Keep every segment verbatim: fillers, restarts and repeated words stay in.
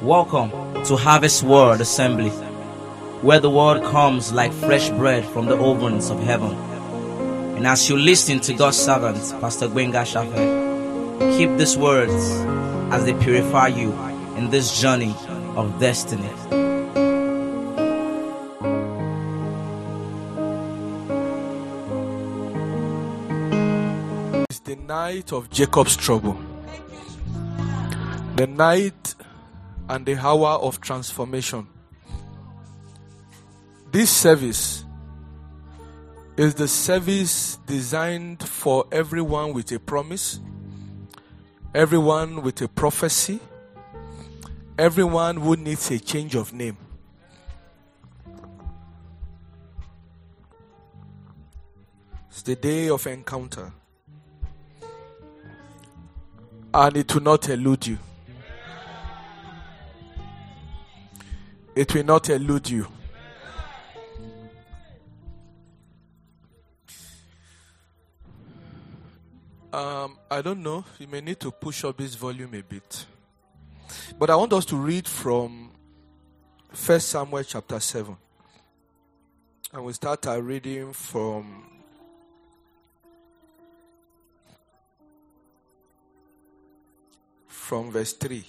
Welcome to Harvest Word Assembly, where the word comes like fresh bread from the ovens of heaven. And as you listen to God's servant, Pastor Gbenga Shafe, keep these words as they purify you in this journey of destiny. It's the night of Jacob's trouble, the night and the hour of transformation. This service is the service designed for everyone with a promise, everyone with a prophecy, everyone who needs a change of name. It's the day of encounter, and it will not elude you. It will not elude you. Um, I don't know. You may need to push up this volume a bit. But I want us to read from First Samuel chapter seven. And we start our reading from from verse three.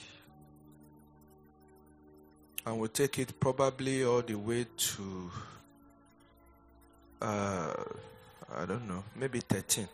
And we'll take it probably all the way to, uh, I don't know, maybe thirteen.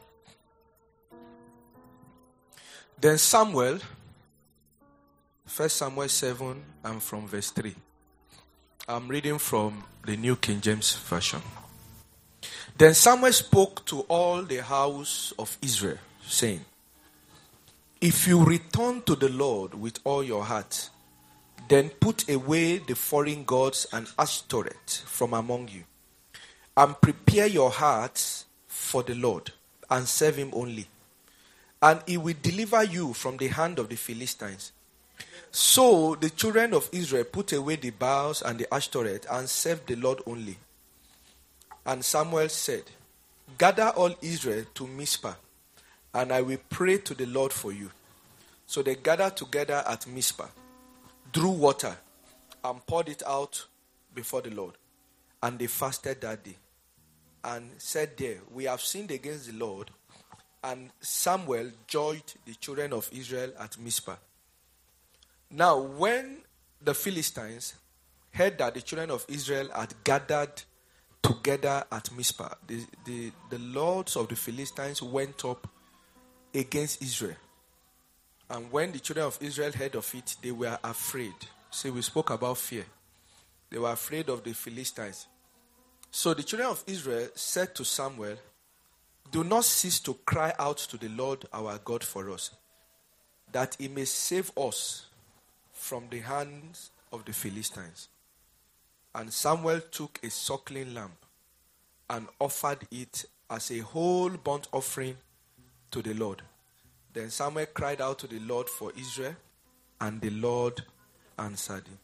Then Samuel, First Samuel seven, and from verse three. I'm reading from the New King James Version. Then Samuel spoke to all the house of Israel, saying, if you return to the Lord with all your heart, then put away the foreign gods and Ashtoreth from among you, and prepare your hearts for the Lord, and serve him only. And he will deliver you from the hand of the Philistines. So the children of Israel put away the Baals and the Ashtoreth, and served the Lord only. And Samuel said, gather all Israel to Mizpah, and I will pray to the Lord for you. So they gathered together at Mizpah, drew water, and poured it out before the Lord. And they fasted that day, and said there, we have sinned against the Lord. And Samuel judged the children of Israel at Mizpah. Now when the Philistines heard that the children of Israel had gathered together at Mizpah, the, the, the lords of the Philistines went up against Israel. And when the children of Israel heard of it, they were afraid. See, we spoke about fear. They were afraid of the Philistines. So the children of Israel said to Samuel, do not cease to cry out to the Lord our God for us, that he may save us from the hands of the Philistines. And Samuel took a suckling lamb and offered it as a whole burnt offering to the Lord. Then Samuel cried out to the Lord for Israel, and the Lord answered him.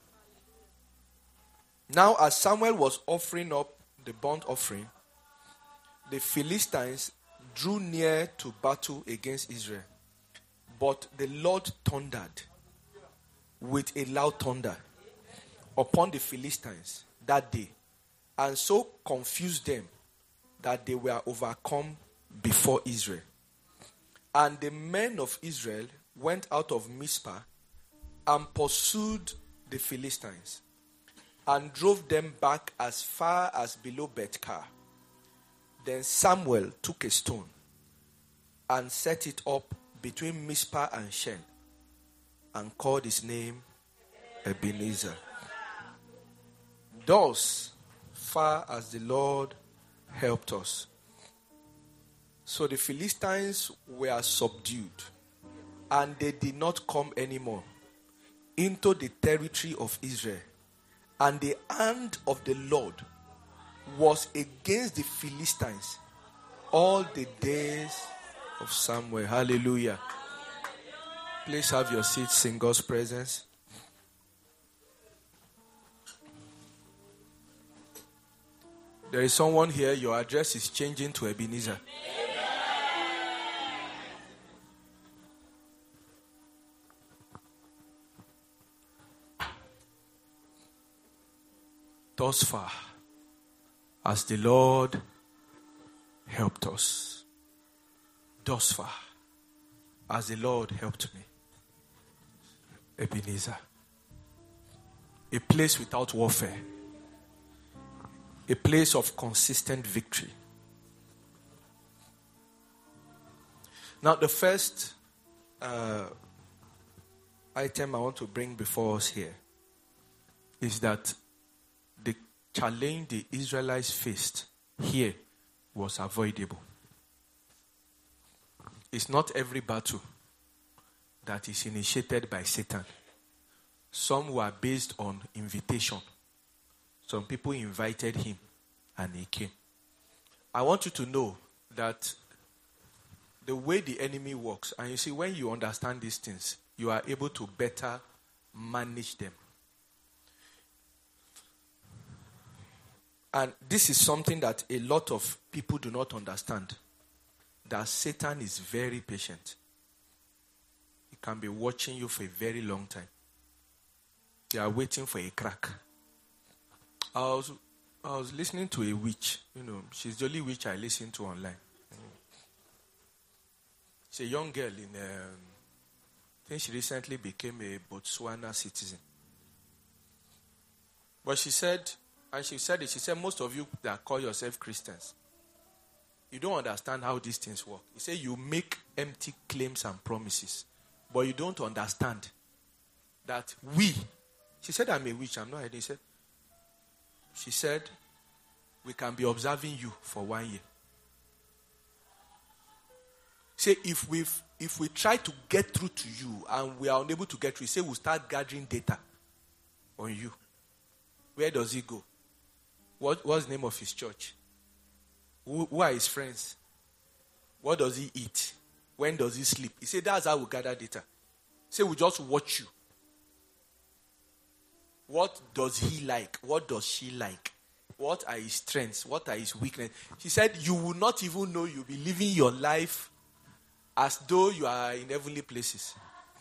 Now as Samuel was offering up the burnt offering, the Philistines drew near to battle against Israel. But the Lord thundered with a loud thunder upon the Philistines that day, and so confused them that they were overcome before Israel. And the men of Israel went out of Mizpah and pursued the Philistines, and drove them back as far as below Bethkar. Then Samuel took a stone and set it up between Mizpah and Shen, and called his name Ebenezer. Thus far as the Lord helped us. So the Philistines were subdued, and they did not come anymore into the territory of Israel. And the hand of the Lord was against the Philistines all the days of Samuel. Hallelujah. Please have your seats in God's presence. There is someone here, your address is changing to Ebenezer. thus far as the Lord helped us. Thus far as the Lord helped me. Ebenezer. A place without warfare. A place of consistent victory. Now the first uh, item I want to bring before us here is that the challenge the Israelites faced here was avoidable. It's not every battle that is initiated by Satan. Some were based on invitation. Some people invited him and he came. I want you to know that the way the enemy works, and you see, when you understand these things, you are able to better manage them. And this is something that a lot of people do not understand. That Satan is very patient. He can be watching you for a very long time. They are waiting for a crack. I was, I was listening to a witch. You know, she's the only witch I listen to online. She's a young girl in, um, I think she recently became a Botswana citizen. But she said, and she said it, she said, most of you that call yourself Christians, you don't understand how these things work. He said you make empty claims and promises, but you don't understand that we, she said, I'm a witch, I'm not hiding. She said, she said, we can be observing you for one year. Say if we if we try to get through to you and we are unable to get through, say we'll start gathering data on you. Where does he go? What what's the name of his church? Who, who are his friends? What does he eat? When does he sleep? He said that's how we gather data. Say we just watch you. What does he like? What does she like? What are his strengths? What are his weaknesses? She said you will not even know you'll be living your life as though you are in heavenly places.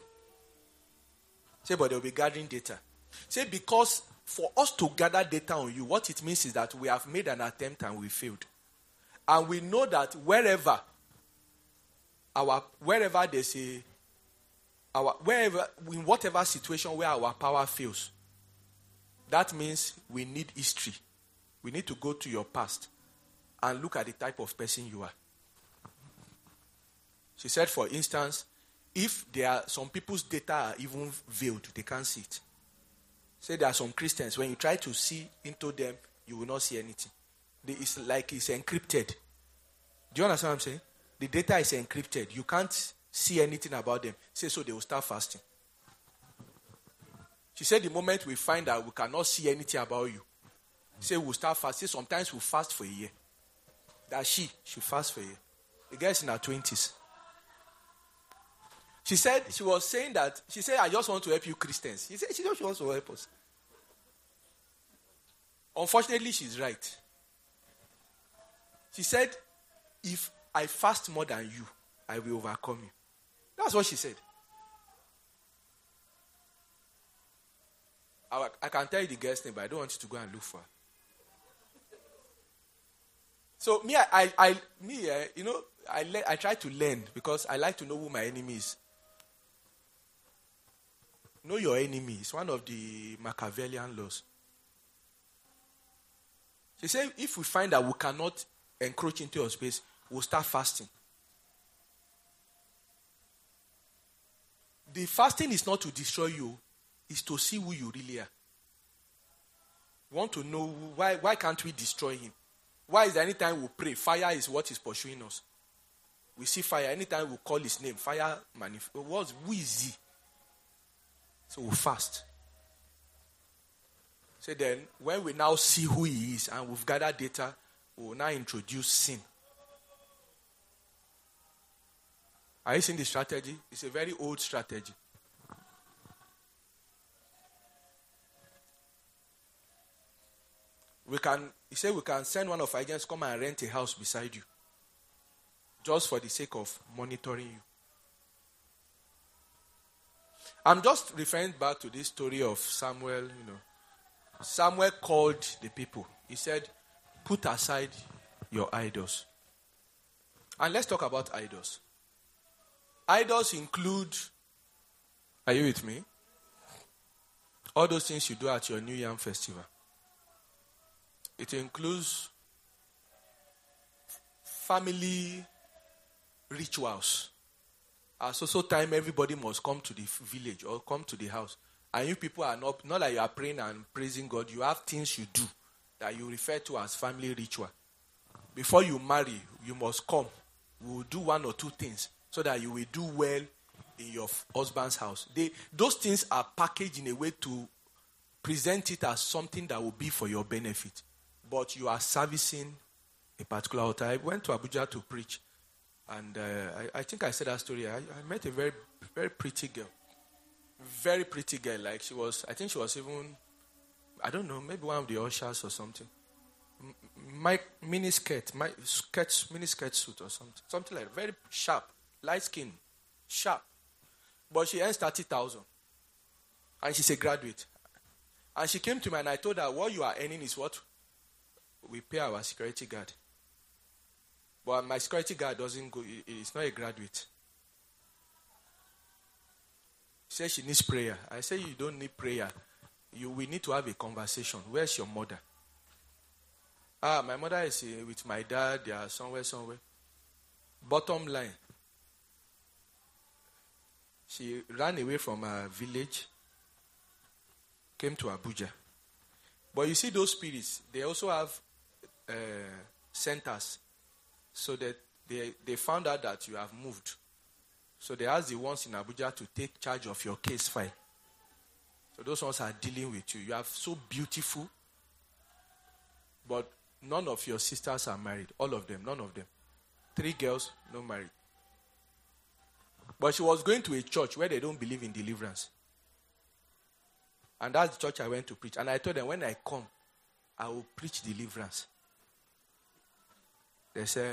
Say, but they'll be gathering data. Say, because for us to gather data on you, what it means is that we have made an attempt and we failed. And we know that wherever our wherever there's a our wherever in whatever situation where our power fails, that means we need history. We need to go to your past and look at the type of person you are. She said, for instance, if there are some people's data are even veiled, they can't see it. Say there are some Christians, when you try to see into them, you will not see anything. It's like it's encrypted. Do you understand what I'm saying? The data is encrypted. You can't see anything about them. Say so they will start fasting. She said the moment we find out we cannot see anything about you, say we'll start fasting. Sometimes we'll fast for a year. That she should fast for a year. The girl is in her twenties. She said, she was saying that, she said, I just want to help you Christians. She said, she just wants to help us. Unfortunately, she's right. She said, if I fast more than you, I will overcome you. That's what she said. I, I can tell you the girl's name, but I don't want you to go and look for her. So me, I, I, I me, uh, you know, I, le- I try to learn because I like to know who my enemy is. Know your enemy. It's one of the Machiavellian laws. She said, if we find that we cannot encroach into your space, we'll start fasting. The fasting is not to destroy you, it's to see who you really are. We want to know why, why can't we destroy him? Why is there any time we pray, fire is what is pursuing us? We see fire. Anytime we call his name, fire manifests. Who is he? So we fast. So then, when we now see who he is and we've gathered data, we will now introduce sin. Are you seeing the strategy? It's a very old strategy. We can, he said we can send one of our agents come and rent a house beside you. Just for the sake of monitoring you. I'm just referring back to this story of Samuel, you know, Samuel called the people. He said, put aside your idols. And let's talk about idols. Idols include, are you with me? All those things you do at your New Yam festival. It includes family rituals. At so so time, everybody must come to the village or come to the house. And you people are not, not like you are praying and praising God. You have things you do that you refer to as family ritual. Before you marry, you must come. We will do one or two things so that you will do well in your husband's house. They, those things are packaged in a way to present it as something that will be for your benefit. But you are servicing a particular altar. I went to Abuja to preach. And uh, I, I think I said that story. I, I met a very, very pretty girl. Very pretty girl. Like she was, I think she was even, I don't know, maybe one of the ushers or something. My mini skirt, my skirt, mini skirt suit or something. Something like that. Very sharp, light skin, sharp. But she earns thirty thousand. And she's a graduate. And she came to me and I told her, what you are earning is what we pay our security guard. But my security guard doesn't go, he's not a graduate. She said she needs prayer. I said you don't need prayer. You we need to have a conversation. Where's your mother? Ah, my mother is uh, with my dad. They are somewhere, somewhere. Bottom line. She ran away from her village, came to Abuja. But you see those spirits, they also have uh, centers. So that they, they found out that you have moved. So they asked the ones in Abuja to take charge of your case file. So those ones are dealing with you. You are so beautiful. But none of your sisters are married. All of them, none of them. Three girls, no married. But she was going to a church where they don't believe in deliverance. And that's the church I went to preach. And I told them, when I come, I will preach deliverance. They say,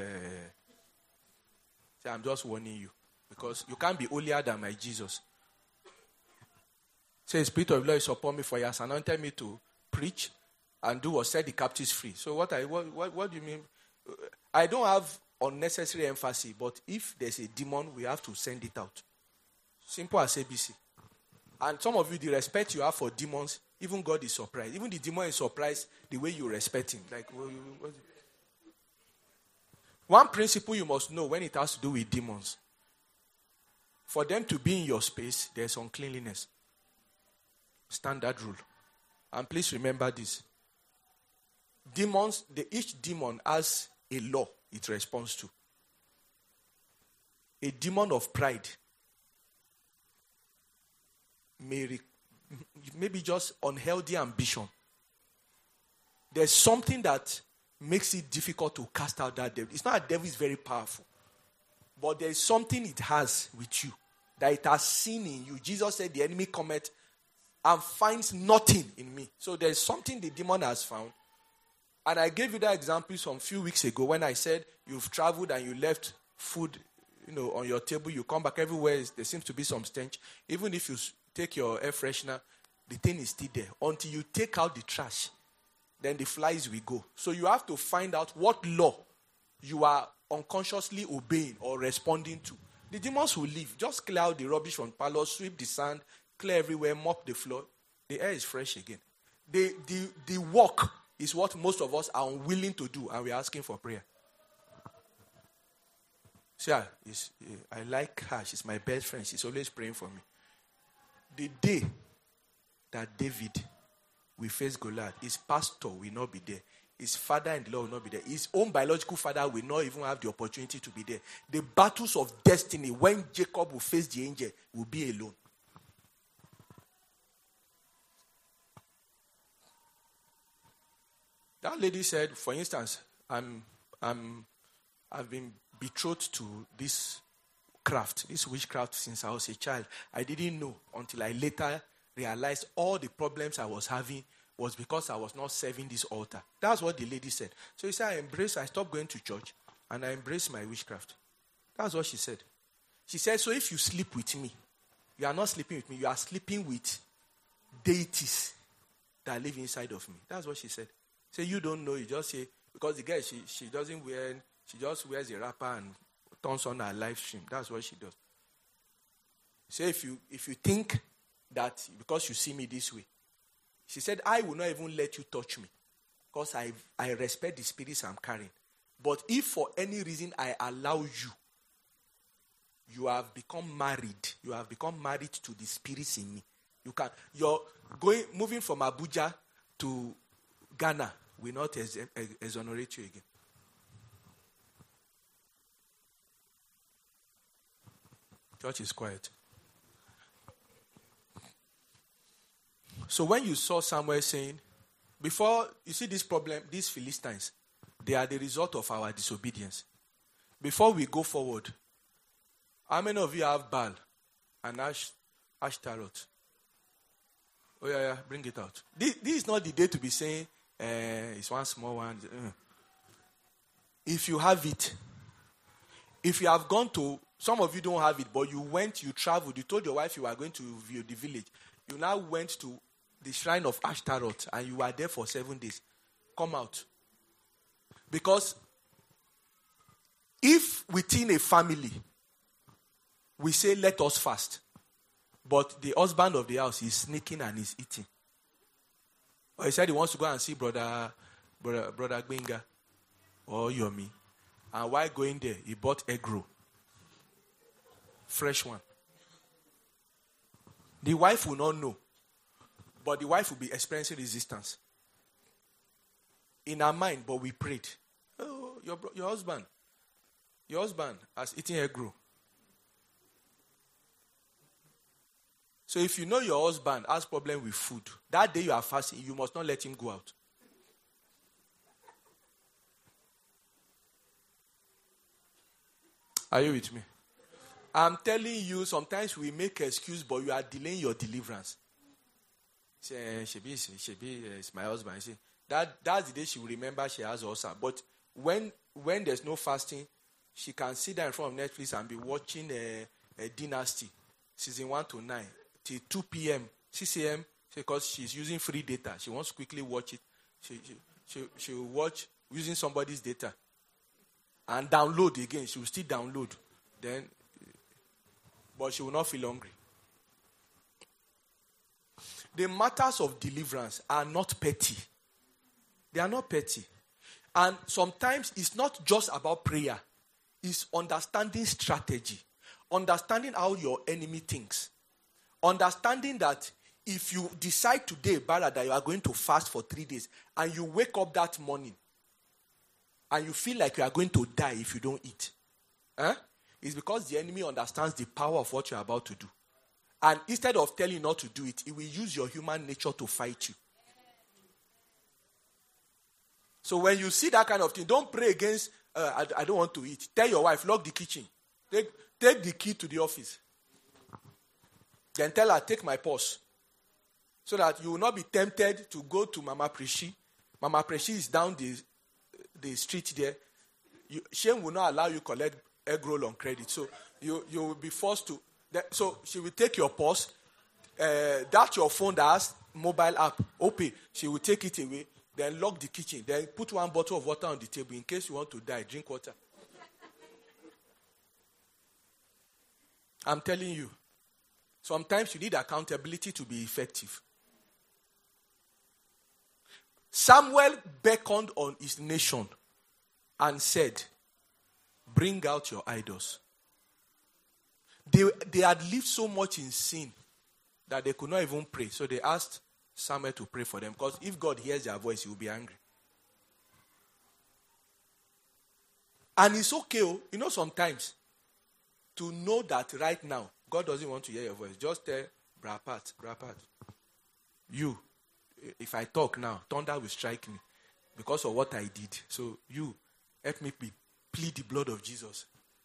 say, I'm just warning you. Because you can't be holier than my Jesus. Say, the Spirit of the Lord is upon me, for he has anointed me to preach and do or set the captives free. So what I what, what, what do you mean? I don't have unnecessary emphasis, but if there's a demon, we have to send it out. Simple as A B C. And some of you, the respect you have for demons, even God is surprised. Even the demon is surprised the way you respect him. Like, what, what, One principle you must know when it has to do with demons. For them to be in your space, there's uncleanliness. Standard rule. And please remember this. Demons, the, each demon has a law it responds to. A demon of pride may re- maybe just unhealthy ambition. There's something that makes it difficult to cast out that devil. It's not that devil is very powerful. But there is something it has with you. That it has seen in you. Jesus said the enemy cometh and finds nothing in me. So there is something the demon has found. And I gave you that example some few weeks ago when I said you've traveled and you left food, you know, on your table. You come back everywhere. There seems to be some stench. Even if you take your air freshener, the thing is still there. Until you take out the trash, then the flies will go. So you have to find out what law you are unconsciously obeying or responding to. The demons will leave. Just clear out the rubbish from parlor, sweep the sand, clear everywhere, mop the floor. The air is fresh again. The, the, the work is what most of us are unwilling to do, and we're asking for prayer. See, I like her. She's my best friend. She's always praying for me. The day that David will face Goliath, his pastor will not be there. His father-in-law will not be there. His own biological father will not even have the opportunity to be there. The battles of destiny, when Jacob will face the angel, will be alone. That lady said, for instance, I'm, I'm, I've been betrothed to this craft, this witchcraft since I was a child. I didn't know until I later realized all the problems I was having was because I was not serving this altar. That's what the lady said. So he said, I embrace, I stopped going to church and I embrace my witchcraft. That's what she said. She said, so if you sleep with me, you are not sleeping with me, you are sleeping with deities that live inside of me. That's what she said. Say, you don't know, you just say, because the girl, she, she doesn't wear, she just wears a wrapper and turns on her live stream. That's what she does. Say, if you if you think that because you see me this way, she said, I will not even let you touch me because I, I respect the spirits I'm carrying. But if for any reason I allow you, you have become married. You have become married to the spirits in me. You can, you're going, moving from Abuja to Ghana will not ex- ex- exonerate you again. Church is quiet. So when you saw Samuel saying, before you see this problem, these Philistines, they are the result of our disobedience. Before we go forward, how many of you have Baal and Ash, Ashtaroth? Oh, yeah, yeah, bring it out. This, this is not the day to be saying, uh, it's one small one. Uh. If you have it, if you have gone to, some of you don't have it, but you went, you traveled, you told your wife you were going to view the village. You now went to the shrine of Ashtaroth and you were there for seven days. Come out. Because if within a family, we say, let us fast, but the husband of the house is sneaking and is eating. Or he said he wants to go and see brother, brother, brother Gbenga or Yomi. And while going there, he bought egg roll. Fresh one. The wife will not know. But the wife will be experiencing resistance. In her mind, but we prayed. Oh, your, your husband. Your husband has eaten egg roll. So if you know your husband has problem with food, that day you are fasting, you must not let him go out. Are you with me? I'm telling you, sometimes we make excuse, but you are delaying your deliverance. Say, Shebi, Shebi, it's my husband. Say, that, that's the day she will remember she has ulcer. But when when there's no fasting, she can sit down in front of Netflix and be watching a, a Dynasty, season one to nine, till two p.m., six a.m., because she's using free data. She wants to quickly watch it. She, she, she, she will watch using somebody's data. And download again. She will still download. Then, but she will not feel hungry. The matters of deliverance are not petty. They are not petty. And sometimes it's not just about prayer. It's understanding strategy. Understanding how your enemy thinks. Understanding that if you decide today, Bara, that you are going to fast for three days, and you wake up that morning, and you feel like you are going to die if you don't eat, eh? It's because the enemy understands the power of what you are about to do. And instead of telling you not to do it, it will use your human nature to fight you. So when you see that kind of thing, don't pray against, uh, I, I don't want to eat. Tell your wife, lock the kitchen. Take, take the key to the office. Then tell her, take my purse. So that you will not be tempted to go to Mama Preshi. Mama Preshi is down the, the street there. You, Shame will not allow you to collect egg roll on credit. So you, you will be forced to. That, so she will take your purse. Uh, that's your phone that has mobile app. O P. She will take it away. Then lock the kitchen. Then put one bottle of water on the table in case you want to die. Drink water. I'm telling you. Sometimes you need accountability to be effective. Samuel beckoned on his nation and said, bring out your idols. They, they had lived so much in sin that they could not even pray. So they asked Samuel to pray for them. Because if God hears their voice, he will be angry. And it's okay, you know, sometimes to know that right now, God doesn't want to hear your voice. Just tell Brapat, Brapat, you, if I talk now, thunder will strike me because of what I did. So you, help me plead the blood of Jesus.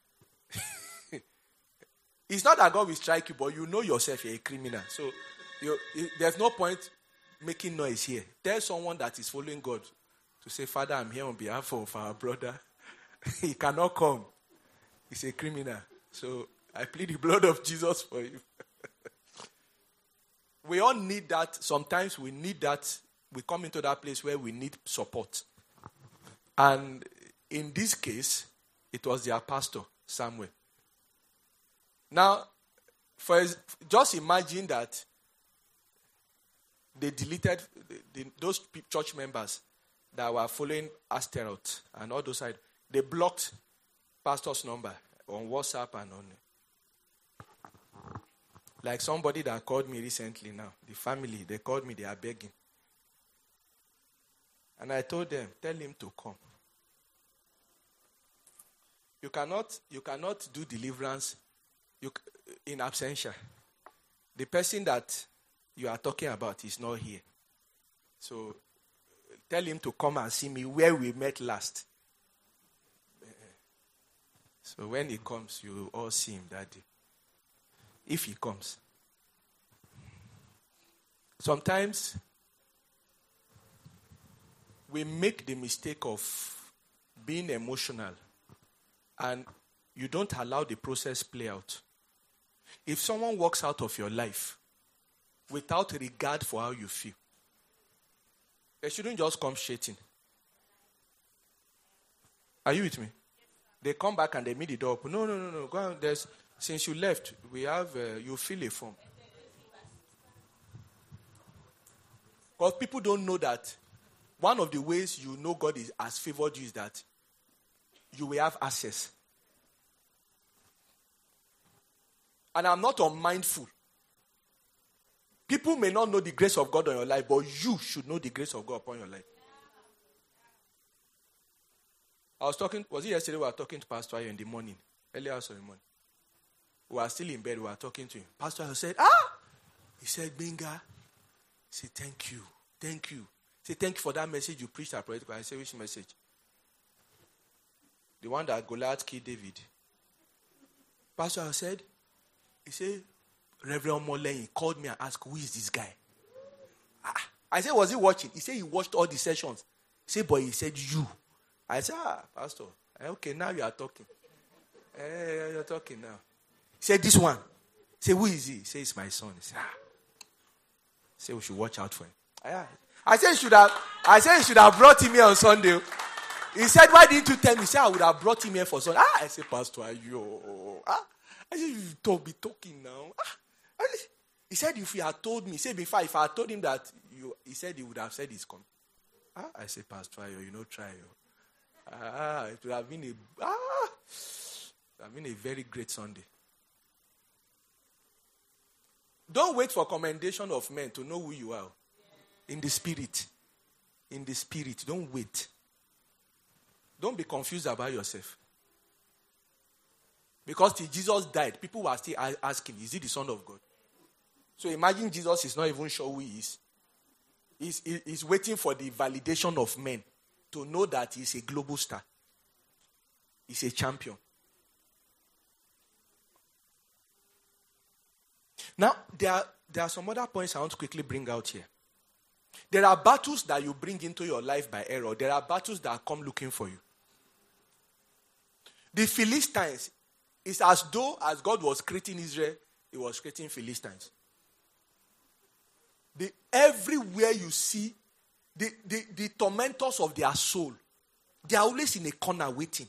It's not that God will strike you, but you know yourself you're a criminal. So you, you, there's no point making noise here. Tell someone that is following God to say, Father, I'm here on behalf of our brother. He cannot come. He's a criminal. So I plead the blood of Jesus for you. We all need that. Sometimes we need that we come into that place where we need support. And in this case, it was their pastor, Samuel. Now, for just imagine that they deleted the, the, those church members that were following Asteroth and all those sides. They blocked pastor's number on WhatsApp and on. Like somebody that called me recently now, the family, they called me, they are begging. And I told them, tell him to come. You cannot, you cannot do deliverance you, in absentia. The person that you are talking about is not here. So tell him to come and see me where we met last. So when he comes, you will all see him that day. If he comes. Sometimes we make the mistake of being emotional and you don't allow the process play out. If someone walks out of your life without regard for how you feel, they shouldn't just come shouting. Are you with me? They come back and they meet the door open. No, no, no, no. Go on. There's, since you left, we have, uh, you fill a form. Because people don't know that one of the ways you know God is, has favored you is that you will have access. And I'm not unmindful. People may not know the grace of God on your life, but you should know the grace of God upon your life. I was talking, was it yesterday we were talking to Pastor Ayo in the morning? Early hours of the morning. We were still in bed, we were talking to him. Pastor Ayo said, ah! He said, Benga. He said, thank you, thank you. He said, thank you for that message you preached at Project. I said, which message? The one that Goliath killed David. Pastor Ayo said, he said, Reverend Molen called me and asked, who is this guy? Ah. I said, was he watching? He said he watched all the sessions. He said, but he said, you. I said, ah, Pastor. Okay, now you are talking. Hey, you're talking now. He said, this one. He said, who is he? He said, it's my son. He said, ah. He said, we should watch out for him. Ah. I said, you should have, I said, you should have brought him here on Sunday. He said, why didn't you tell me? He said, I would have brought him here for Sunday. Ah, I said, Pastor, are you? Ah. I said, you don't be talking now. Ah. He said, if he had told me, he said, before, if I had told him that, you, he said he would have said he's coming. Ah. I said, Pastor, you know, try. Ah, it would have been a, ah, it would have been a very great Sunday. Don't wait for commendation of men to know who you are. In the spirit. In the spirit. Don't wait. Don't be confused about yourself. Because till Jesus died, people were still asking, is he the Son of God? So imagine Jesus is not even sure who he is. He's, he's waiting for the validation of men to know that he's a global star. He's a champion. Now, there are, there are some other points I want to quickly bring out here. There are battles that you bring into your life by error. There are battles that come looking for you. The Philistines, it's as though as God was creating Israel, he was creating Philistines. The, everywhere you see, the, the, the tormentors of their soul, they are always in a corner waiting.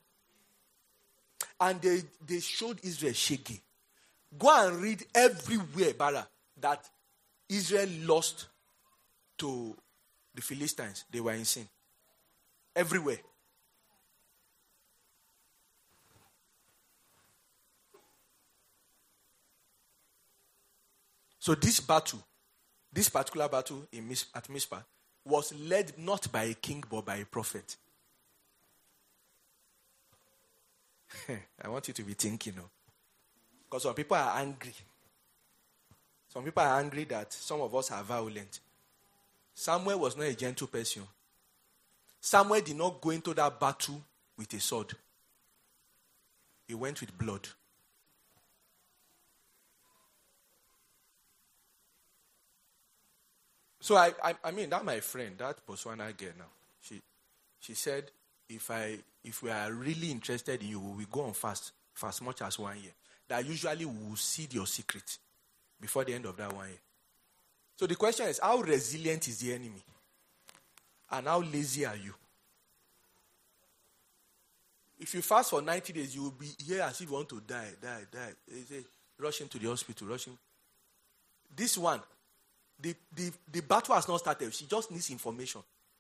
And they, they showed Israel shaggy. Go and read everywhere, Bara, that Israel lost to the Philistines. They were in sin. Everywhere. So this battle, this particular battle in Mis- at Mizpah, was led not by a king but by a prophet. I want you to be thinking, you know. Because some people are angry. Some people are angry that some of us are violent. Samuel was not a gentle person. Samuel did not go into that battle with a sword. He went with blood. So I, I, I mean, that my friend, that Botswana girl now, she, she said, if I, if we are really interested in you, we will go on fast for as much as one year. That usually we will see your secret before the end of that one year. So the question is, how resilient is the enemy? And how lazy are you? If you fast for ninety days, you will be here as if you want to die, die, die. They say, rush him to the hospital, rush him. This one, the, the, the battle has not started. She just needs information.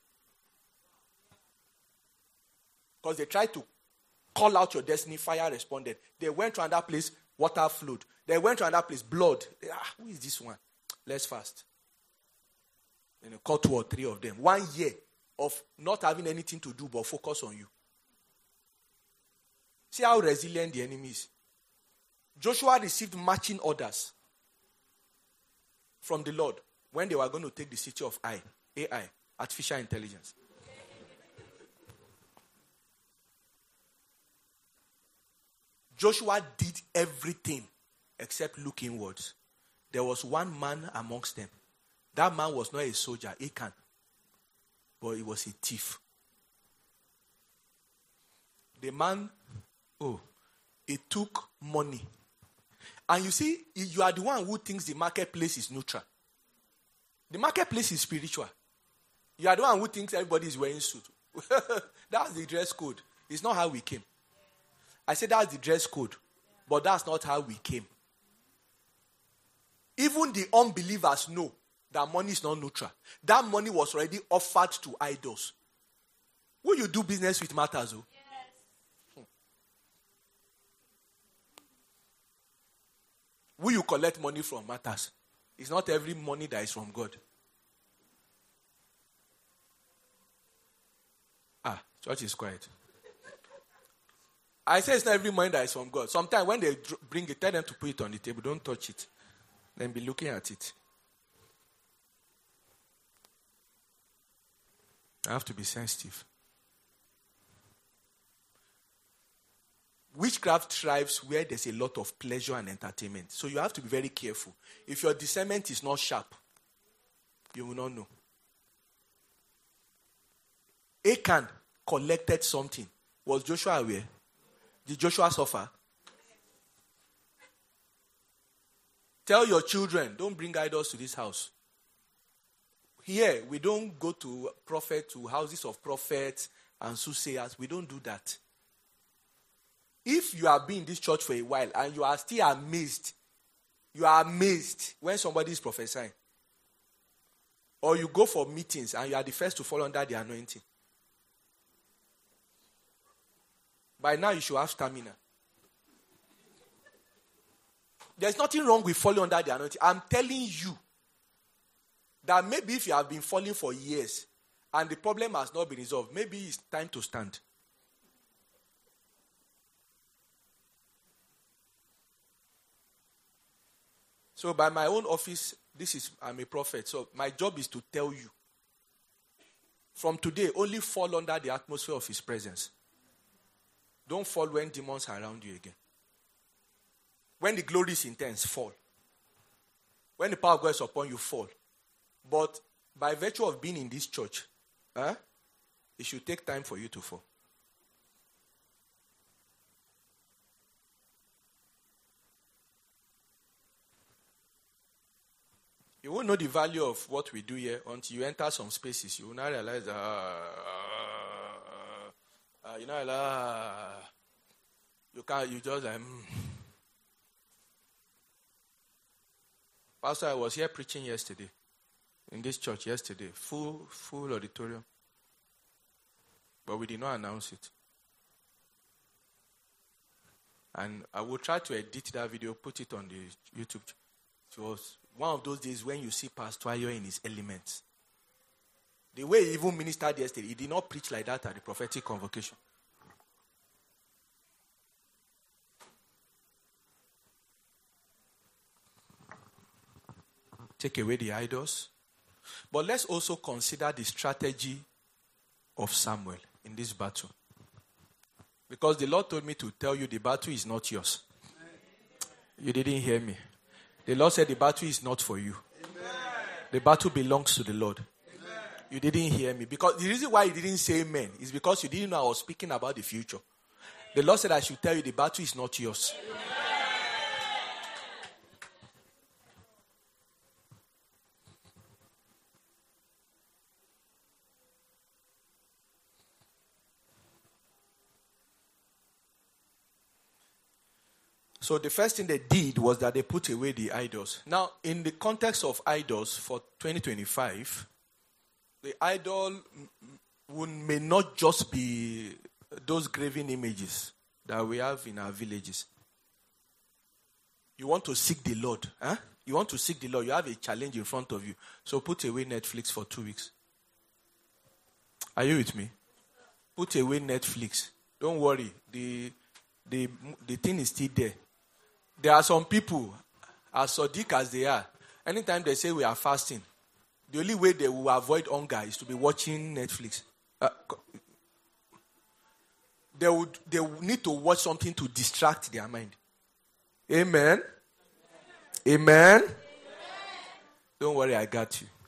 Because they tried to call out your destiny, fire responded. They went to another place, water flowed. They went to another place, blood. They, ah, who is this one? Let's fast. And they caught two or three of them. One year of not having anything to do but focus on you. See how resilient the enemy is. Joshua received marching orders from the Lord when they were going to take the city of Ai, A I, artificial intelligence. Joshua did everything except look inwards. There was one man amongst them. That man was not a soldier, Achan, but he was a thief. The man, oh, he took money. And you see, you are the one who thinks the marketplace is neutral. The marketplace is spiritual. You are the one who thinks everybody is wearing suit. That's the dress code. It's not how we came. I said that's the dress code, but that's not how we came. Even the unbelievers know that money is not neutral. That money was already offered to idols. Who you do business with matters, oh? Yes. Hmm. Who you collect money from matters. It's not every money that is from God. Ah, church is quiet. I say it's not every money that is from God. Sometimes when they bring it, tell them to put it on the table. Don't touch it. Then be looking at it. I have to be sensitive. Witchcraft thrives where there's a lot of pleasure and entertainment. So you have to be very careful. If your discernment is not sharp, you will not know. Achan collected something. Was Joshua aware? Did Joshua suffer? Tell your children, don't bring idols to this house. Here, we don't go to prophet, to houses of prophets and soothsayers. We don't do that. If you have been in this church for a while and you are still amazed, you are amazed when somebody is prophesying. Or you go for meetings and you are the first to fall under the anointing. By now you should have stamina. There's nothing wrong with falling under the anointing. I'm telling you that maybe if you have been falling for years and the problem has not been resolved, maybe it's time to stand. So by my own office, this is, I'm a prophet. So my job is to tell you. From today, only fall under the atmosphere of his presence. Don't fall when demons are around you again. When the glory is intense, fall. When the power of God is upon you, fall. But by virtue of being in this church, huh, it should take time for you to fall. You won't know the value of what we do here until you enter some spaces. You will not realize that, uh, uh, you know, uh, you can't, you just like, mm. Pastor, I was here preaching yesterday, in this church yesterday, full, full auditorium. But we did not announce it. And I will try to edit that video, put it on the YouTube. It was one of those days when you see Pastor Ayo in his elements. The way he even ministered yesterday, he did not preach like that at the prophetic convocation. Take away the idols. But let's also consider the strategy of Samuel in this battle. Because the Lord told me to tell you the battle is not yours. You didn't hear me. The Lord said the battle is not for you. Amen. The battle belongs to the Lord. Amen. You didn't hear me. Because the reason why you didn't say amen is because you didn't know I was speaking about the future. The Lord said I should tell you the battle is not yours. Amen. So the first thing they did was that they put away the idols. Now, in the context of idols for twenty twenty-five, the idol would, may not just be those graven images that we have in our villages. You want to seek the Lord. Huh? You want to seek the Lord. You have a challenge in front of you. So put away Netflix for two weeks. Are you with me? Put away Netflix. Don't worry. The, the, the thing is still there. There are some people, as sadiq as they are, anytime they say we are fasting, the only way they will avoid hunger is to be watching Netflix. Uh, they would they would need to watch something to distract their mind. Amen. Amen. Amen. Don't worry, I got you.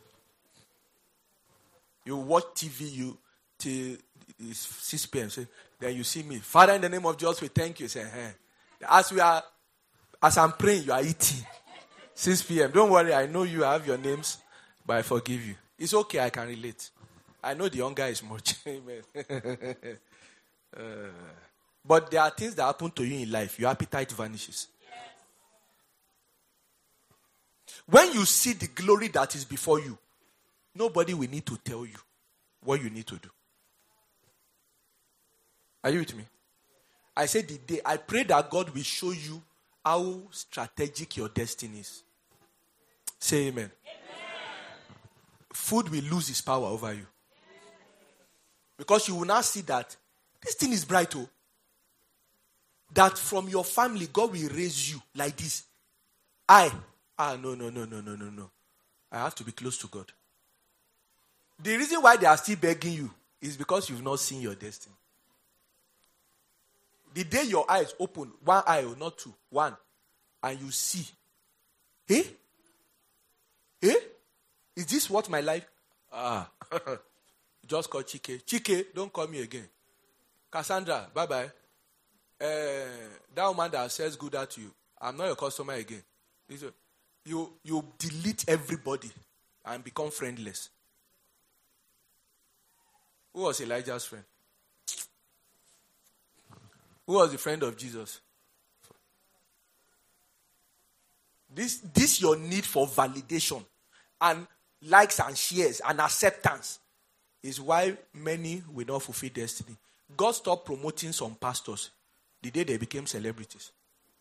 You watch T V, you till it's six p.m. Say, then you see me. Father, in the name of Jesus, we thank you. Say, hey. As we are, as I'm praying, you are eating. six p.m. Don't worry, I know you have your names, but I forgive you. It's okay, I can relate. I know the hunger is much. Amen. uh, but there are things that happen to you in life. Your appetite vanishes. When you see the glory that is before you, nobody will need to tell you what you need to do. Are you with me? I said the day, I pray that God will show you how strategic your destiny is. Say amen. Amen. Food will lose its power over you. Because you will now see that this thing is bright. Oh. That from your family, God will raise you like this. I, ah, no, no, no, no, no, no, no. I have to be close to God. The reason why they are still begging you is because you've not seen your destiny. The day your eyes open, one eye or not two, one, and you see, eh? Eh? Is this what my life? Ah, just call Chike. Chike, don't call me again. Cassandra, bye-bye. Uh, that woman that says good at you, I'm not your customer again. You, you delete everybody and become friendless. Who was Elijah's friend? Who was the friend of Jesus? This, this your need for validation and likes and shares and acceptance is why many will not fulfill destiny. God stopped promoting some pastors the day they became celebrities.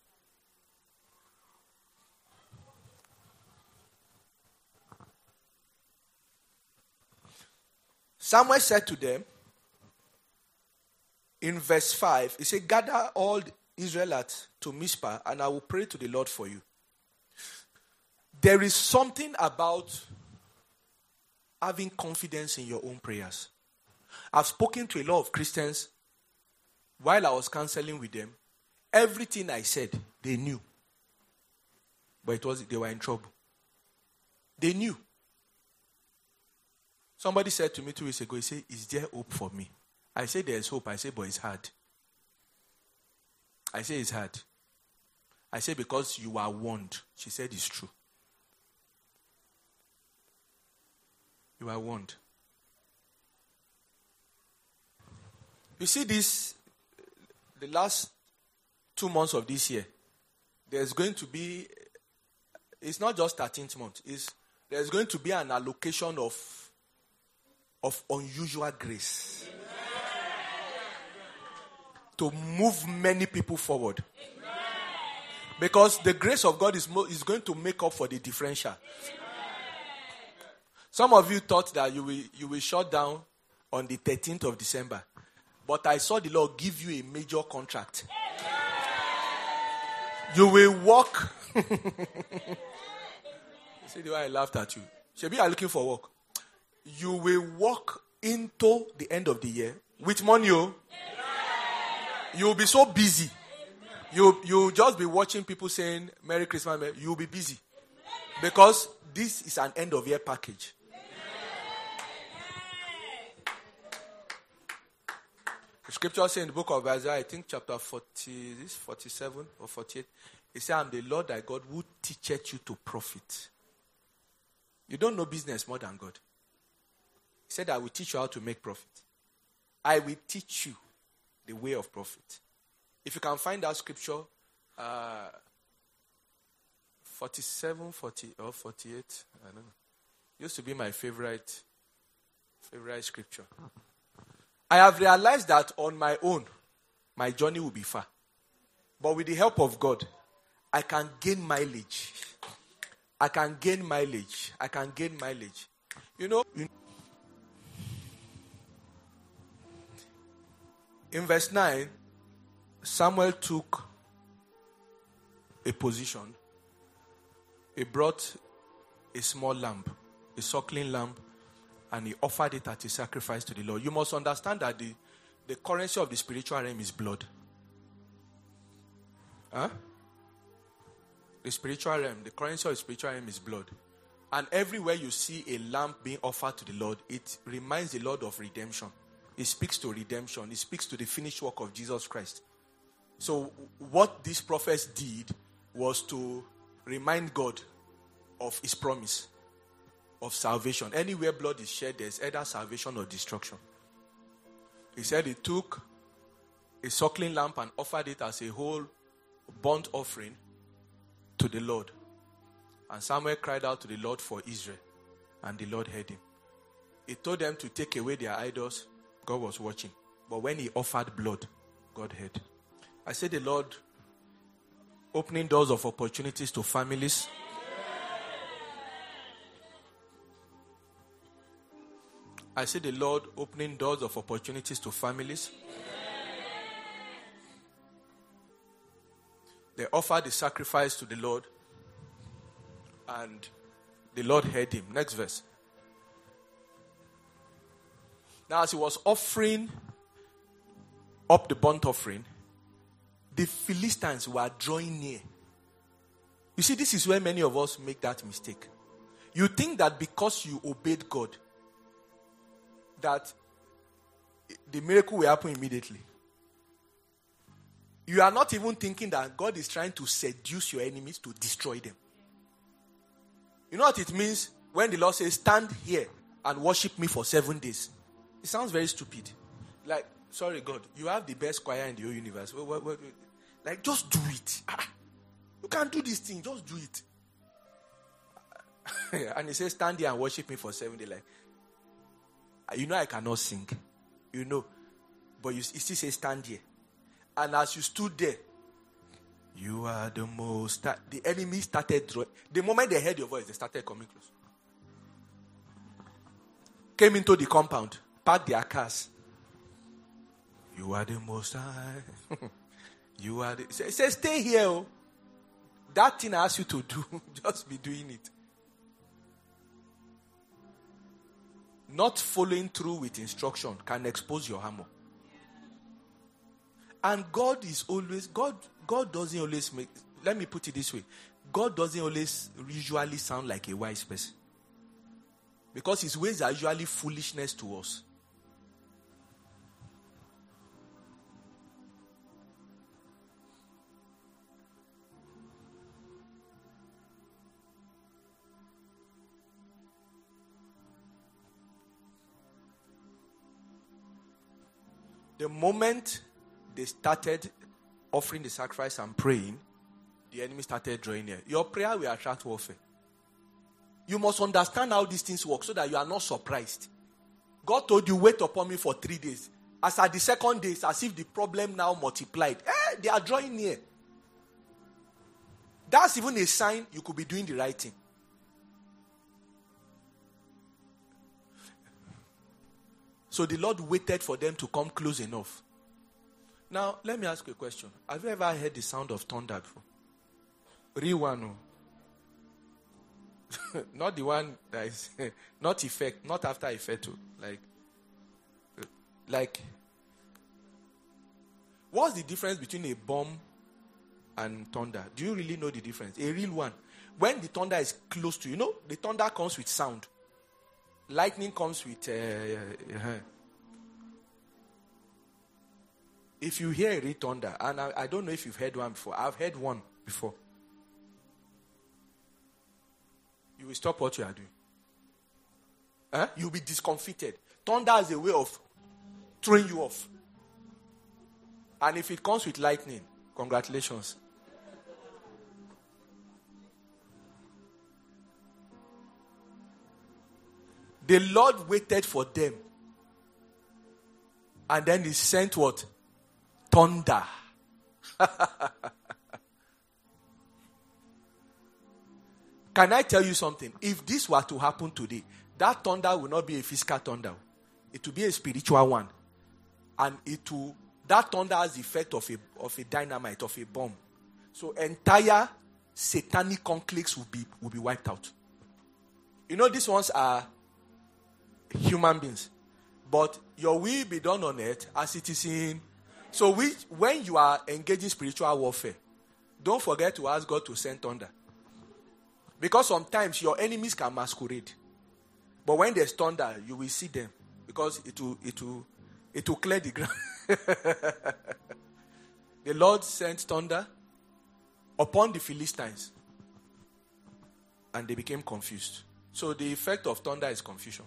Samuel said to them, in verse five, he said, gather all the Israelites to Mizpah, and I will pray to the Lord for you. There is something about having confidence in your own prayers. I've spoken to a lot of Christians while I was counseling with them. Everything I said, they knew. But it was they were in trouble. They knew. Somebody said to me two weeks ago, he said, is there hope for me? I said, there's hope. I said, but it's hard. I said, it's hard. I said, because you are warned. She said, it's true. You are warned. You see this, the last two months of this year, there's going to be, it's not just thirteenth month, it's, there's going to be an allocation of, of unusual grace. To move many people forward. Because the grace of God is, mo- is going to make up for the differential. Some of you thought that you will, you will shut down on the thirteenth of December. But I saw the Lord give you a major contract. You will walk. See the way I laughed at you. Shebi, you are looking for work. You will walk into the end of the year with money. Oh. You'll be so busy. You you'll just be watching people saying Merry Christmas. You'll be busy. Because this is an end of year package. The scripture says in the book of Isaiah, I think chapter forty, this forty-seven or forty-eight, it says, I'm the Lord thy God who teacheth you to profit. You don't know business more than God. He said, I will teach you how to make profit. I will teach you the way of profit. If you can find that scripture, Uh, forty-seven, forty, or forty-eight. I don't know. Used to be my favorite, favorite scripture. I have realized that on my own, my journey will be far. But with the help of God, I can gain mileage. I can gain mileage. I can gain mileage. You know, in verse nine, Samuel took a position. He brought a small lamb, a suckling lamb, and he offered it as a sacrifice to the Lord. You must understand that the, the currency of the spiritual realm is blood. Huh? The spiritual realm, the currency of the spiritual realm is blood. And everywhere you see a lamb being offered to the Lord, it reminds the Lord of redemption. It speaks to redemption. It speaks to the finished work of Jesus Christ. So what these prophets did was to remind God of his promise of salvation. Anywhere blood is shed, there's either salvation or destruction. He said he took a suckling lamb and offered it as a whole burnt offering to the Lord. And Samuel cried out to the Lord for Israel, and the Lord heard him. He told them to take away their idols. God was watching. But when he offered blood, God heard. I said the Lord opening doors of opportunities to families. I said the Lord opening doors of opportunities to families. They offered the sacrifice to the Lord, and the Lord heard him. Next verse. Now, as he was offering up the burnt offering, the Philistines were drawing near. You see, this is where many of us make that mistake. You think that because you obeyed God, that the miracle will happen immediately. You are not even thinking that God is trying to seduce your enemies to destroy them. You know what it means when the Lord says, stand here and worship me for seven days? It sounds very stupid. Like, sorry God, you have the best choir in the whole universe. What, what, what, like, just do it. Ah, you can't do this thing, just do it. And he says, stand here and worship me for seven days. Like, you know I cannot sing. You know. But you, you still say, stand here. And as you stood there, you are the most... The enemy started drawing. The moment they heard your voice, they started coming close. Came into the compound, parked their cars. You are the most high. You are the... Say, say stay here. Oh. That thing I asked you to do, just be doing it. Not following through with instruction can expose your armor. And God is always, God, God doesn't always make, let me put it this way. God doesn't always usually sound like a wise person. Because his ways are usually foolishness to us. The moment they started offering the sacrifice and praying, the enemy started drawing near. Your prayer will attract warfare. You must understand how these things work so that you are not surprised. God told you, wait upon me for three days. As at the second day, it's as if the problem now multiplied. Eh, they are drawing near. That's even a sign you could be doing the right thing. So the Lord waited for them to come close enough. Now, let me ask you a question. Have you ever heard the sound of thunder before? Real one. Not the one that is, not effect, not after effect. Too. Like, like, what's the difference between a bomb and thunder? Do you really know the difference? A real one. When the thunder is close to you, you know, the thunder comes with sound. Lightning comes with... Uh, uh, if you hear a real thunder, and I, I don't know if you've heard one before. I've heard one before. You will stop what you are doing. Huh? You'll be discomfited. Thunder is a way of throwing you off. And if it comes with lightning, congratulations. The Lord waited for them. And then he sent what? Thunder. Can I tell you something? If this were to happen today, that thunder will not be a physical thunder. It will be a spiritual one. And it will, that thunder has the effect of a, of a dynamite, of a bomb. So entire satanic conclaves will be, will be wiped out. You know, these ones are human beings. But your will be done on earth as it is in. So we, when you are engaging spiritual warfare, don't forget to ask God to send thunder. Because sometimes your enemies can masquerade. But when there's thunder, you will see them. Because it will, it will, it will clear the ground. The Lord sent thunder upon the Philistines. And they became confused. So the effect of thunder is confusion.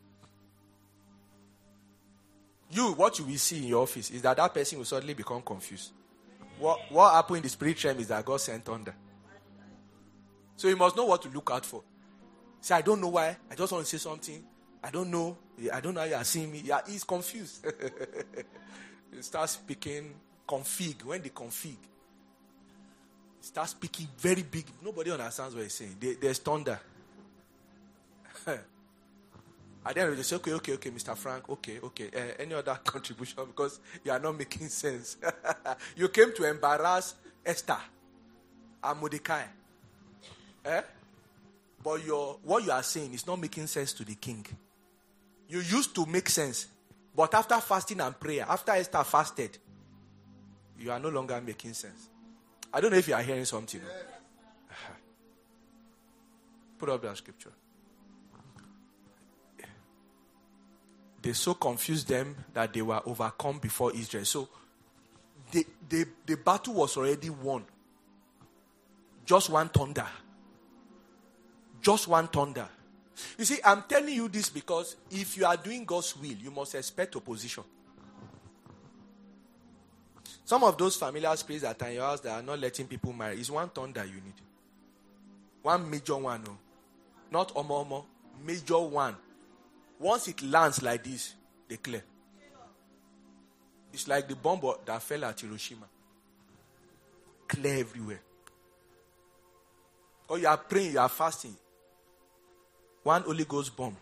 You, what you will see in your office is that that person will suddenly become confused. What, what happened in the spirit realm is that God sent thunder. So you must know what to look out for. Say, I don't know why. I just want to say something. I don't know. I don't know how you are seeing me. Yeah, he's confused. He starts speaking config. When they config, he starts speaking very big. Nobody understands what he's saying. There, there's thunder. And then they say, okay, okay, okay, Mister Frank, okay, okay. Uh, any other contribution? Because you are not making sense. You came to embarrass Esther and Mordecai. Eh? But your, what you are saying is not making sense to the king. You used to make sense. But after fasting and prayer, after Esther fasted, you are no longer making sense. I don't know if you are hearing something. Put up that scripture. They so confused them that they were overcome before Israel. So the, the, the battle was already won. Just one thunder. Just one thunder. You see, I'm telling you this because if you are doing God's will, you must expect opposition. Some of those familiar spirits that are in your house that are not letting people marry, is one thunder you need. One major one. No. Not omo omo. Major one. Once it lands like this, they clear. It's like the bomb that fell at Hiroshima. Clear everywhere. Or you are praying, you are fasting. One Holy Ghost bomb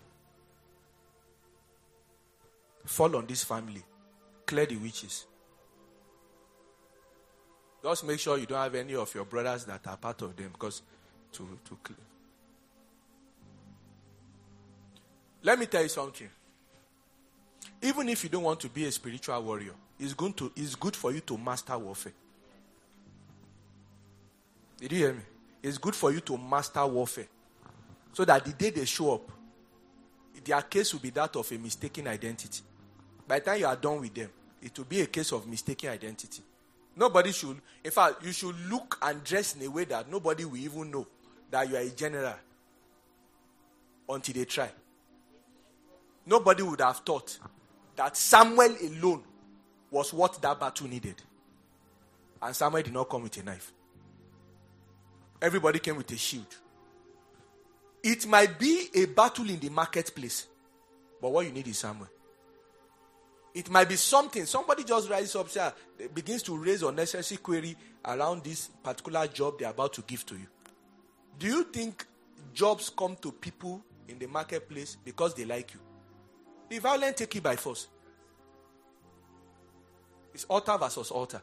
fall on this family. Clear the witches. Just make sure you don't have any of your brothers that are part of them, because to, to clear. Let me tell you something. Even if you don't want to be a spiritual warrior, it's good to it's good for you to master warfare. Did you hear me? It's good for you to master warfare. So that the day they show up, their case will be that of a mistaken identity. By the time you are done with them, it will be a case of mistaken identity. Nobody should, in fact, you should look and dress in a way that nobody will even know that you are a general until they try. Nobody would have thought that Samuel alone was what that battle needed. And Samuel did not come with a knife. Everybody came with a shield. It might be a battle in the marketplace, but what you need is Samuel. It might be something. Somebody just rises up, say, begins to raise unnecessary query around this particular job they're about to give to you. Do you think jobs come to people in the marketplace because they like you? The violent take it by force. It's altar versus altar.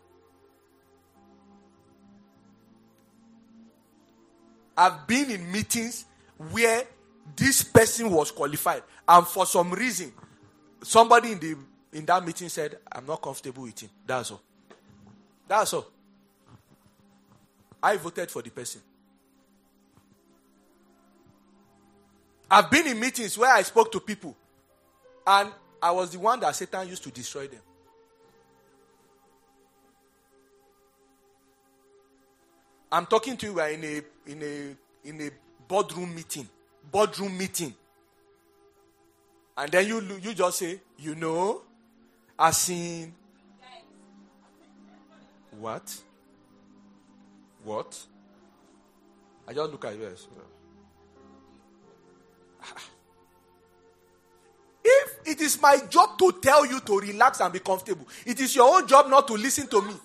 I've been in meetings where this person was qualified, and for some reason, somebody in the in that meeting said, "I'm not comfortable with him." That's all. That's all. I voted for the person. I've been in meetings where I spoke to people, and I was the one that Satan used to destroy them. I'm talking to you, we are in a in a in a boardroom meeting. Boardroom meeting. And then you you just say, you know, I seen what? What? I just look at you. it is my job to tell you to relax and be comfortable. It is your own job not to listen to me.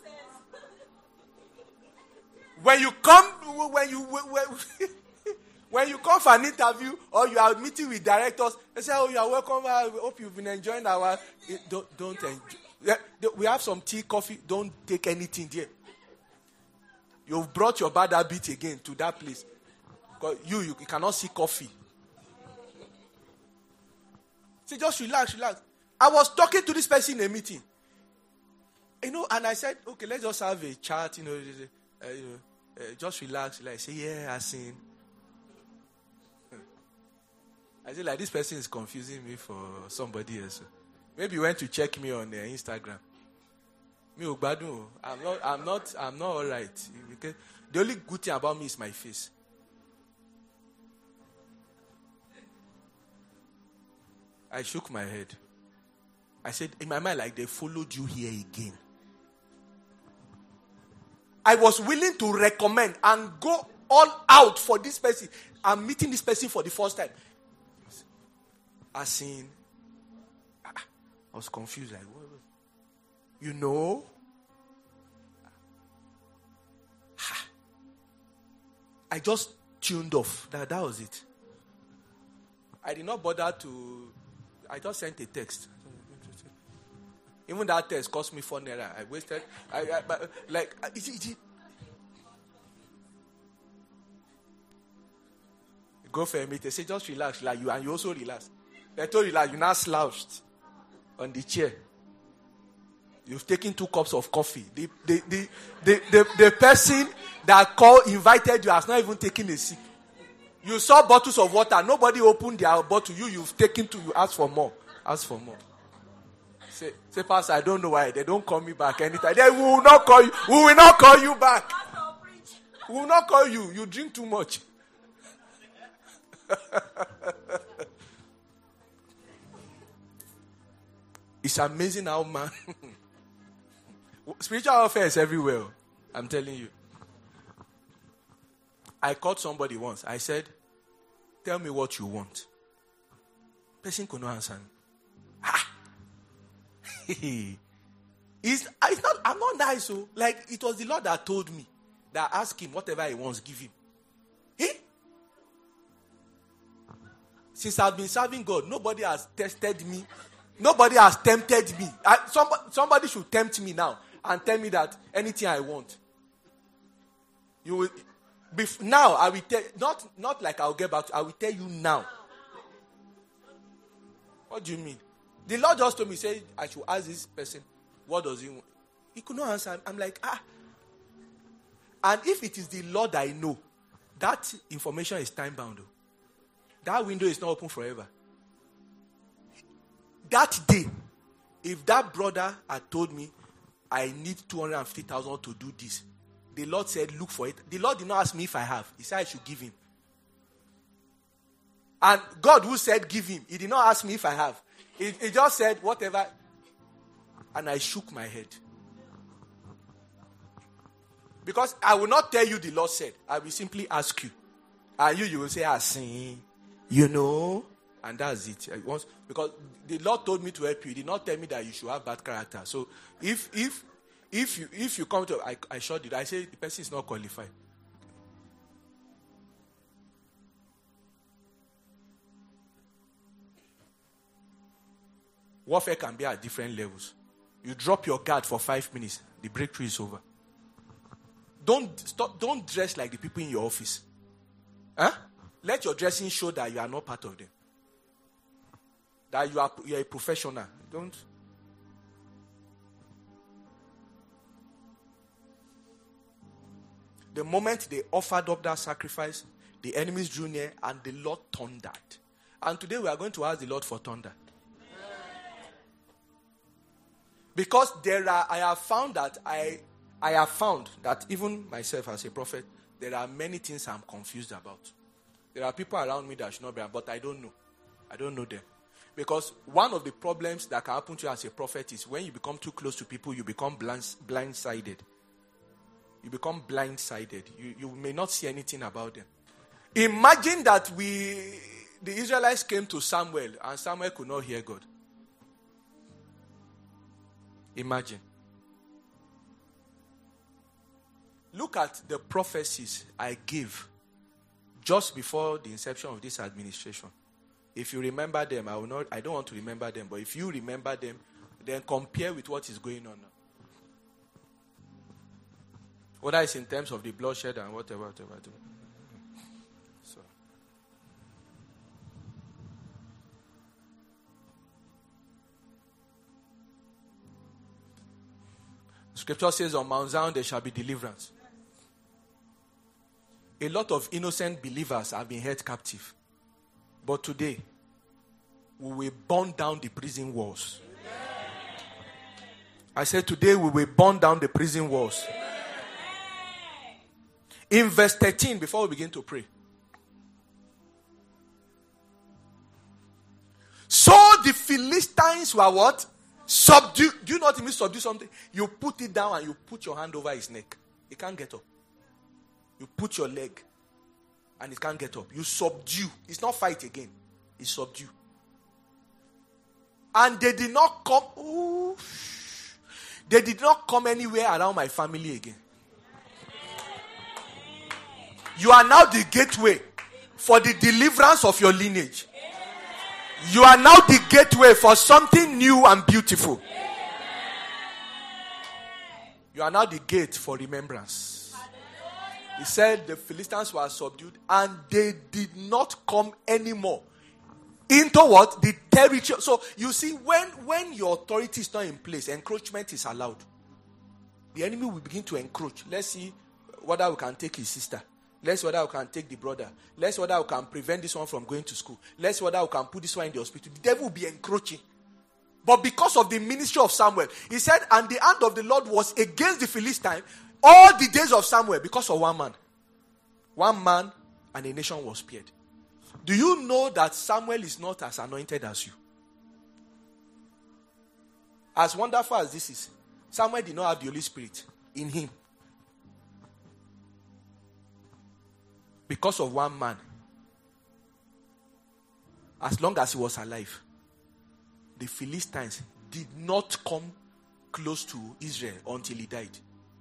When you come, when you when, when you come for an interview or you are meeting with directors, they say, "Oh, you are welcome. I hope you've been enjoying our." Don't don't enjoy. We have some tea, coffee. Don't take anything there. You've brought your bad habit again to that place. Because you, you you cannot see coffee. See, just relax, relax. I was talking to this person in a meeting. You know, and I said, okay, let's just have a chat, you know, uh, you know uh, just relax. Like, say, yeah, I seen. I said, like, this person is confusing me for somebody else. Maybe you went to check me on uh, Instagram. Me, I'm not, I'm not, I'm not all right. Because the only good thing about me is my face. I shook my head. I said, in my mind, like they followed you here again. I was willing to recommend and go all out for this person. I'm meeting this person for the first time. As seen, I was confused. Like, what was, you know? I just tuned off. That, that was it. I did not bother to. I just sent a text. Even that text cost me four naira. I wasted. I, I but like is it, is it? Go for a meeting. Say just relax, like you and you also relax. They told you like you now slouched on the chair. You've taken two cups of coffee. The the the the, the, the person that called invited you has not even taken a sip. You saw bottles of water. Nobody opened their bottle. You, you've taken two. You ask for more. Ask for more. Say, say, Pastor, I don't know why. They don't call me back anytime. They will not call you. We will not call you back. We will not call you. You drink too much. It's amazing how man... Spiritual warfare is everywhere. I'm telling you. I called somebody once. I said, tell me what you want. Person could not answer me. Ah. it's, it's not, I'm not nice. So. Like, it was the Lord that told me that ask him whatever he wants, give him. Eh? Since I've been serving God, nobody has tested me. Nobody has tempted me. I, somebody, somebody should tempt me now and tell me that anything I want. You will... Bef- now, I will tell, not, not like I'll get back to, I will tell you now. What do you mean? The Lord just told me, say, I should ask this person, what does he want? He could not answer. I'm like, ah. And if it is the Lord I know, that information is time bound. That window is not open forever. That day, if that brother had told me, I need two hundred fifty thousand to do this, the Lord said, look for it. The Lord did not ask me if I have. He said I should give him. And God who said give him, he did not ask me if I have. He, he just said whatever. And I shook my head. Because I will not tell you the Lord said. I will simply ask you. And you, you will say, I sing. You know. And that's it. Once, because the Lord told me to help you. He did not tell me that you should have bad character. So if if If you if you come to, I, I showed it. I say the person is not qualified. Warfare can be at different levels. You drop your guard for five minutes, the breakthrough is over. Don't stop. Don't dress like the people in your office. Huh? Let your dressing show that you are not part of them. That you are you are a professional. Don't. The moment they offered up that sacrifice, the enemies drew near and the Lord thundered. And today we are going to ask the Lord for thunder. Because there are, I have found that I, I have found that even myself as a prophet, there are many things I'm confused about. There are people around me that should not be, but I don't know. I don't know them. Because one of the problems that can happen to you as a prophet is when you become too close to people, you become blind, blindsided. You become blindsided. You, you may not see anything about them. Imagine that we, the Israelites came to Samuel and Samuel could not hear God. Imagine. Look at the prophecies I gave just before the inception of this administration. If you remember them, I will not. I don't want to remember them, but if you remember them, then compare with what is going on now. Whether it's in terms of the bloodshed and whatever, whatever, whatever. So. Scripture says on Mount Zion there shall be deliverance. A lot of innocent believers have been held captive. But today, we will burn down the prison walls. I said today we will burn down the prison walls. In verse thirteen, before we begin to pray. So the Philistines were what? Subdue. Do you know what it means, subdue something? You put it down and you put your hand over his neck. He can't get up. You put your leg and it can't get up. You subdue. It's not fight again. It's subdue. And they did not come. Ooh, they did not come anywhere around my family again. You are now the gateway for the deliverance of your lineage. You are now the gateway for something new and beautiful. You are now the gate for remembrance. He said the Philistines were subdued and they did not come anymore into what? The territory. So you see, when, when your authority is not in place, encroachment is allowed. The enemy will begin to encroach. Let's see whether we can take his sister. Let's see whether we can take the brother. Let's see whether we can prevent this one from going to school. Let's see whether we can put this one in the hospital. The devil will be encroaching. But because of the ministry of Samuel, he said, and the hand of the Lord was against the Philistines all the days of Samuel because of one man. One man and a nation was spared. Do you know that Samuel is not as anointed as you? As wonderful as this is, Samuel did not have the Holy Spirit in him. Because of one man. As long as he was alive, the Philistines did not come close to Israel until he died.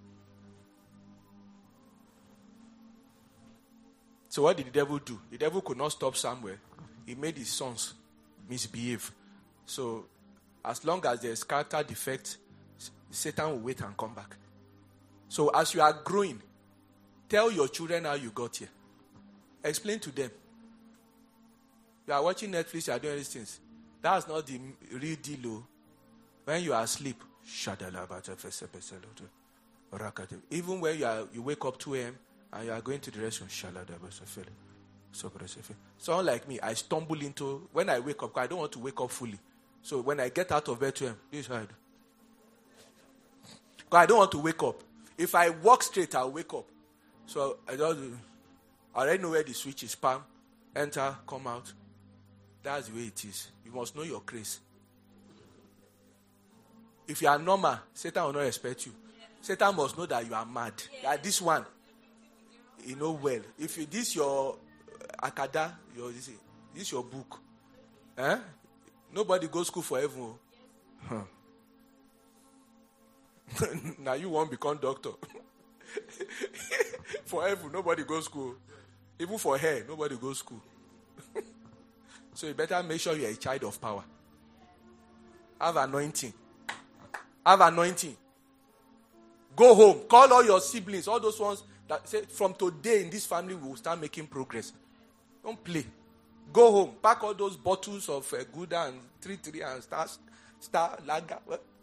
So what did the devil do? The devil could not stop Samuel. He made his sons misbehave. So as long as there's character defect, Satan will wait and come back. So as you are growing, tell your children how you got here. Explain to them. You are watching Netflix, you are doing these things. That's not the real deal. When you are asleep, even when you are you wake up two a.m. and you are going to the restroom, someone like me, I stumble into, when I wake up, I don't want to wake up fully. So when I get out of bed two a.m., this is how I do. Because I don't want to wake up. If I walk straight, I'll wake up. So I don't do. I already know where the switch is. Palm, enter, come out. That's the way it is. You must know your grace. If you are normal, Satan will not respect you. Satan must know that you are mad. That this one, you know well. If you, this your akada, your this, this your book. Eh? Nobody goes school forever. Huh. Now you won't become doctor. Forever, nobody goes school. Even for hair, nobody goes school. So you better make sure you are a child of power. Have anointing. Have anointing. Go home. Call all your siblings, all those ones that say, from today in this family, we will start making progress. Don't play. Go home. Pack all those bottles of uh, Gouda and three three and Star, star Lager.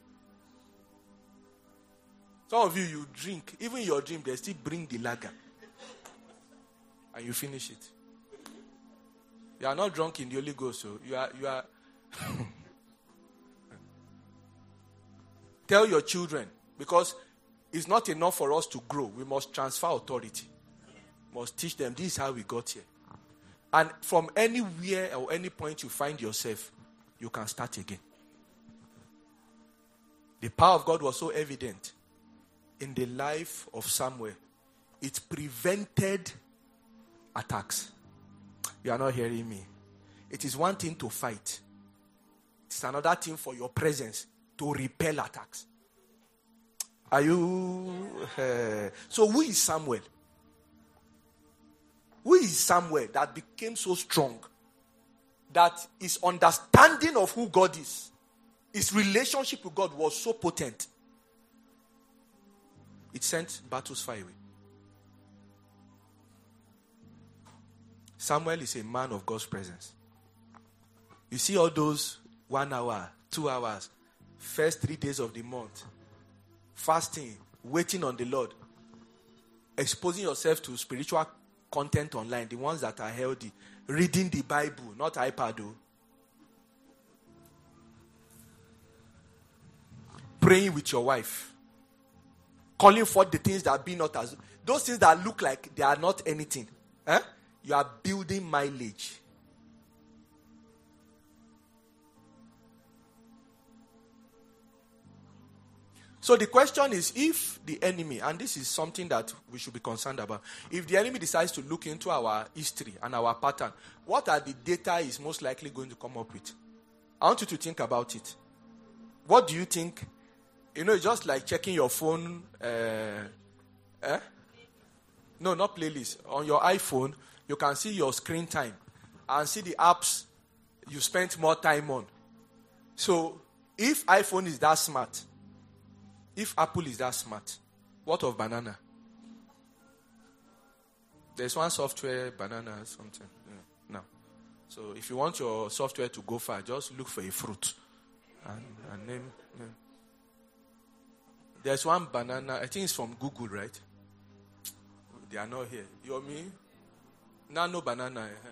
Some of you, you drink. Even in your dream, they still bring the lager. And you finish it. You are not drunk in the Holy Ghost, so you are, you are. Tell your children, because it's not enough for us to grow. We must transfer authority. We must teach them, this is how we got here. And from anywhere or any point you find yourself, you can start again. The power of God was so evident in the life of Samuel. It prevented attacks. You are not hearing me. It is one thing to fight. It's another thing for your presence to repel attacks. Are you? Uh, so who is Samuel? Who is Samuel that became so strong that his understanding of who God is, his relationship with God was so potent? It sent battles far away. Samuel is a man of God's presence. You see all those one hour, two hours, first three days of the month, fasting, waiting on the Lord, exposing yourself to spiritual content online, the ones that are healthy, reading the Bible, not iPad, though. Praying with your wife, calling forth the things that be not as, those things that look like they are not anything. Eh? You are building mileage. So the question is, if the enemy, and this is something that we should be concerned about, if the enemy decides to look into our history and our pattern, what are the data is most likely going to come up with? I want you to think about it. What do you think? You know, it's just like checking your phone. Uh, eh? No, not playlist. On your iPhone, you can see your screen time and see the apps you spent more time on. So, if iPhone is that smart, if Apple is that smart, what of banana? There's one software, banana or something. Yeah, no. So if you want your software to go far, just look for a fruit and, and name. Yeah. There's one banana. I think it's from Google, right? They are not here. You or me? Nano banana. Uh-huh.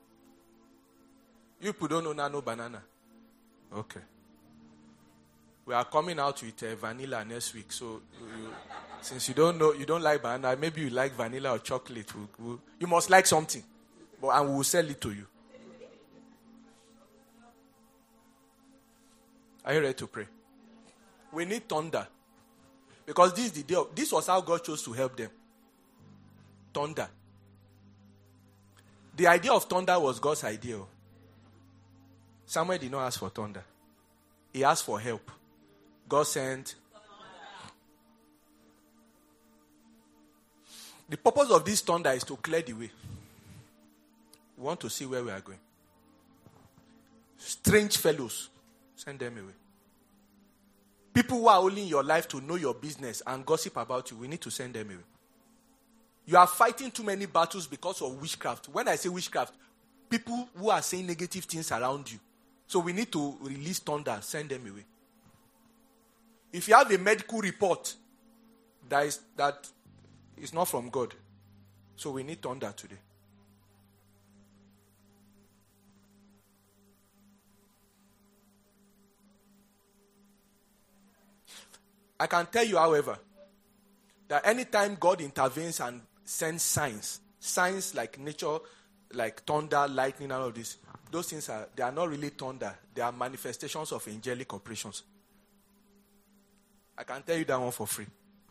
You people don't know nano banana. Okay. We are coming out with uh, vanilla next week. So, you, since you don't know, you don't like banana, maybe you like vanilla or chocolate. We'll, we'll, you must like something, but and we will sell it to you. Are you ready to pray? We need thunder, because this is the day. Of, this was how God chose to help them. Thunder. The idea of thunder was God's idea. Samuel did not ask for thunder. He asked for help. God sent. The purpose of this thunder is to clear the way. We want to see where we are going. Strange fellows, send them away. People who are only in your life to know your business and gossip about you, we need to send them away. You are fighting too many battles because of witchcraft. When I say witchcraft, people who are saying negative things around you. So we need to release thunder, send them away. If you have a medical report that is, that is not from God, so we need thunder today. I can tell you, however, that anytime God intervenes and sends signs, signs like nature, like thunder, lightning, and all of this, those things are, they are not really thunder. They are manifestations of angelic operations. I can tell you that one for free.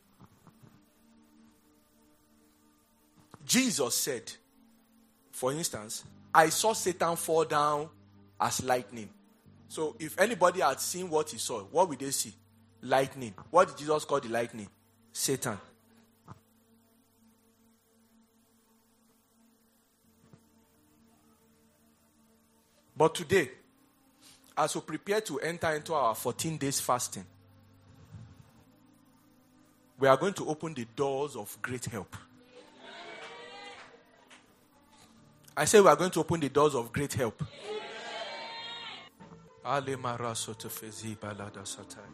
Jesus said, for instance, I saw Satan fall down as lightning. So if anybody had seen what he saw, what would they see? Lightning. What did Jesus call the lightning? Satan. But today, as we prepare to enter into our fourteen days fasting, we are going to open the doors of great help. I say we are going to open the doors of great help.